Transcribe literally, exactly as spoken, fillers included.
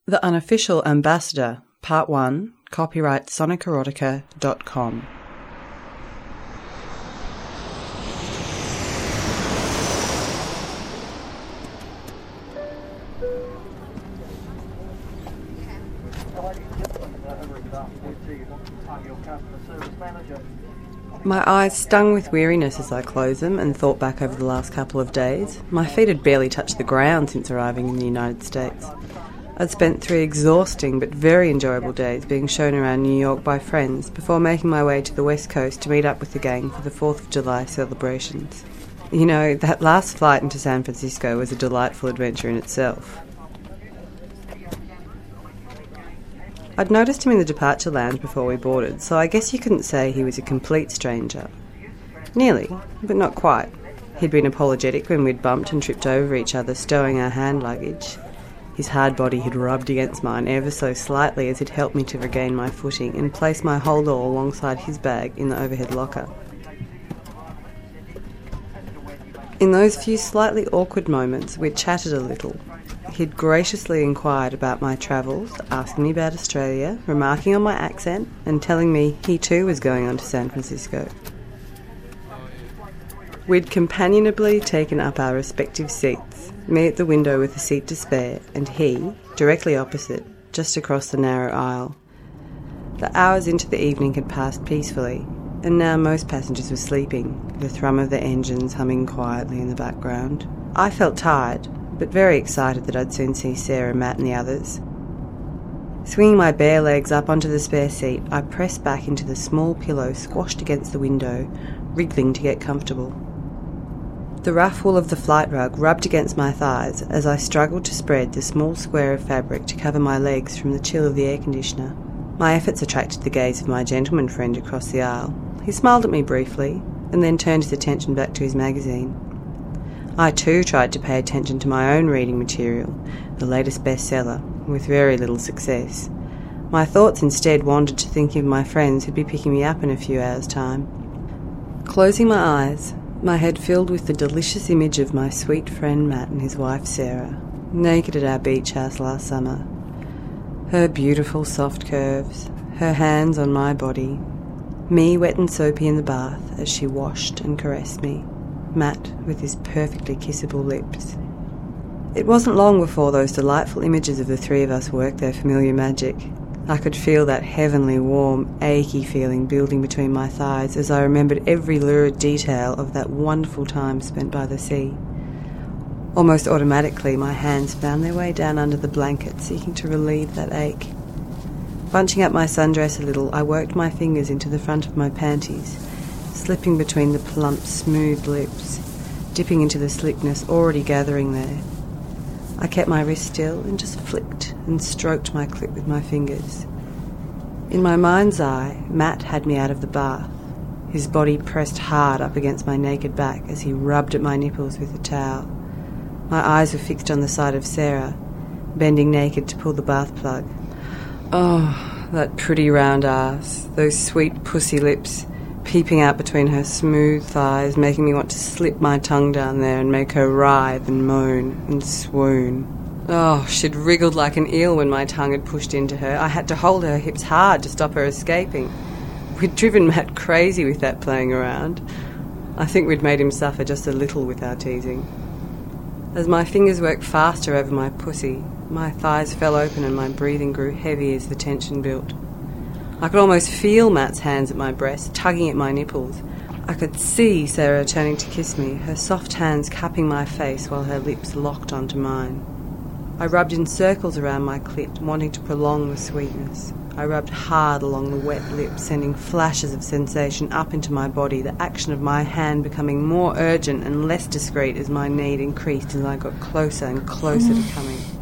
The Unofficial Ambassador, Part one, copyright sonic erotica dot com. My eyes stung with weariness as I closed them and thought back over the last couple of days. My feet had barely touched the ground since arriving in the United States. I'd spent three exhausting but very enjoyable days being shown around New York by friends before making my way to the West Coast to meet up with the gang for the fourth of July celebrations. You know, that last flight into San Francisco was a delightful adventure in itself. I'd noticed him in the departure lounge before we boarded, so I guess you couldn't say he was a complete stranger. Nearly, but not quite. He'd been apologetic when we'd bumped and tripped over each other stowing our hand luggage. His hard body had rubbed against mine ever so slightly as it helped me to regain my footing and place my holdall alongside his bag in the overhead locker. In those few slightly awkward moments, we'd chatted a little. He'd graciously inquired about my travels, asking me about Australia, remarking on my accent, and telling me he too was going on to San Francisco. We'd companionably taken up our respective seats, me at the window with a seat to spare, and he, directly opposite, just across the narrow aisle. The hours into the evening had passed peacefully, and now most passengers were sleeping, the thrum of the engines humming quietly in the background. I felt tired, but very excited that I'd soon see Sarah, Matt and the others. Swinging my bare legs up onto the spare seat, I pressed back into the small pillow squashed against the window, wriggling to get comfortable. The rough wool of the flight rug rubbed against my thighs as I struggled to spread the small square of fabric to cover my legs from the chill of the air conditioner. My efforts attracted the gaze of my gentleman friend across the aisle. He smiled at me briefly, and then turned his attention back to his magazine. I too tried to pay attention to my own reading material, the latest bestseller, with very little success. My thoughts instead wandered to thinking of my friends who'd be picking me up in a few hours' time. Closing my eyes, my head filled with the delicious image of my sweet friend Matt and his wife Sarah, naked at our beach house last summer. Her beautiful soft curves, her hands on my body, me wet and soapy in the bath as she washed and caressed me, Matt with his perfectly kissable lips. It wasn't long before those delightful images of the three of us worked their familiar magic. I could feel that heavenly, warm, achy feeling building between my thighs as I remembered every lurid detail of that wonderful time spent by the sea. Almost automatically, my hands found their way down under the blanket, seeking to relieve that ache. Bunching up my sundress a little, I worked my fingers into the front of my panties, slipping between the plump, smooth lips, dipping into the slickness already gathering there. I kept my wrist still and just flicked and stroked my clit with my fingers. In my mind's eye, Matt had me out of the bath, his body pressed hard up against my naked back as he rubbed at my nipples with a towel. My eyes were fixed on the side of Sarah, bending naked to pull the bath plug. Oh, that pretty round ass, those sweet pussy lips, peeping out between her smooth thighs, making me want to slip my tongue down there and make her writhe and moan and swoon. Oh, she'd wriggled like an eel when my tongue had pushed into her. I had to hold her hips hard to stop her escaping. We'd driven Matt crazy with that playing around. I think we'd made him suffer just a little with our teasing. As my fingers worked faster over my pussy, my thighs fell open and my breathing grew heavy as the tension built. I could almost feel Matt's hands at my breast, tugging at my nipples. I could see Sarah turning to kiss me, her soft hands cupping my face while her lips locked onto mine. I rubbed in circles around my clit, wanting to prolong the sweetness. I rubbed hard along the wet lips, sending flashes of sensation up into my body, the action of my hand becoming more urgent and less discreet as my need increased as I got closer and closer to coming.